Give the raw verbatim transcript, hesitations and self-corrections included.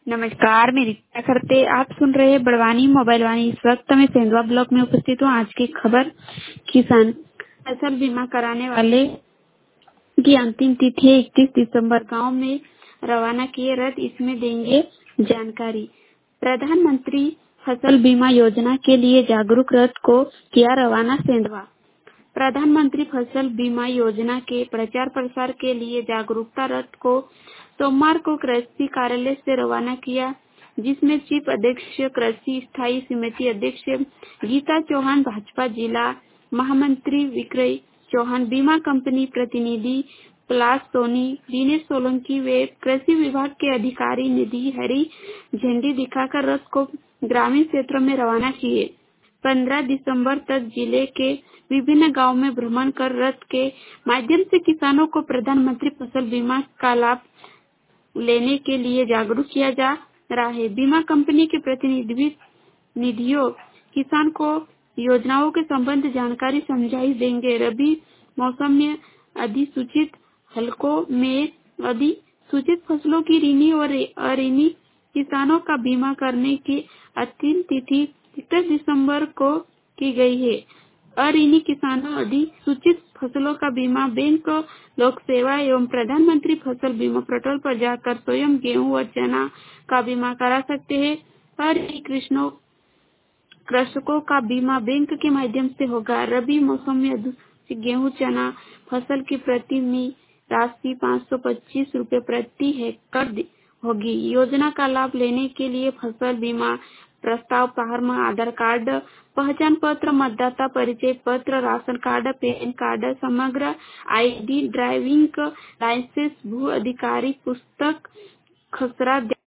नमस्कार, मेरी क्या करते आप सुन रहे हैं बड़वानी मोबाइल वाणी। इस वक्त मैं सेंधवा ब्लॉक में उपस्थित हूँ। आज की खबर, किसान फसल बीमा कराने वाले की अंतिम तिथि है इकतीस दिसंबर। गांव में रवाना किए रथ, इसमें देंगे जानकारी। प्रधानमंत्री फसल बीमा योजना के लिए जागरूक रथ को किया रवाना सेंधवा। प्रधानमंत्री फसल बीमा योजना के प्रचार प्रसार के लिए जागरूकता रथ को सोमवार को कृषि कार्यालय से रवाना किया, जिसमें चीफ अध्यक्ष कृषि स्थायी समिति अध्यक्ष गीता चौहान, भाजपा जिला महामंत्री विक्रय चौहान, बीमा कंपनी प्रतिनिधि पलाश सोनी, दिनेश सोलंकी व कृषि विभाग के अधिकारी निधि हरी झंडी दिखाकर रथ को ग्रामीण क्षेत्रों में रवाना किए। पंद्रह दिसंबर तक जिले के विभिन्न गांवों में भ्रमण कर रथ के माध्यम से किसानों को प्रधानमंत्री फसल बीमा का लाभ लेने के लिए जागरूक किया जा रहा है। बीमा कंपनी के प्रतिनिधि निधियों किसान को योजनाओं के संबंध जानकारी समझाई देंगे। रबी मौसम में अधिसूचित हलकों में अधिसूचित फसलों की ऋणी और अऋणी किसानों का बीमा करने की अंतिम तिथि इकतीस दिसंबर को की गई है। अऋणी किसानों अधिसूचित फसलों का बीमा बैंक, लोक सेवा एवं प्रधानमंत्री फसल बीमा पोर्टल पर जाकर स्वयं गेहूं और चना का बीमा करा सकते हैं। अऋणी कृषकों कृषकों का बीमा बैंक के माध्यम से होगा। रबी मौसम में अधिसूचित गेहूं चना फसल की प्रति मी राशि पाँच सौ पच्चीस रूपए प्रति हेक्टेयर होगी। योजना का लाभ लेने के लिए फसल बीमा प्रस्ताव फॉर्म, आधार कार्ड, पहचान पत्र, मतदाता परिचय पत्र, ration card, PAN card, Samagra ID, driving licence, भू अधिकारी पुस्तक, खसरा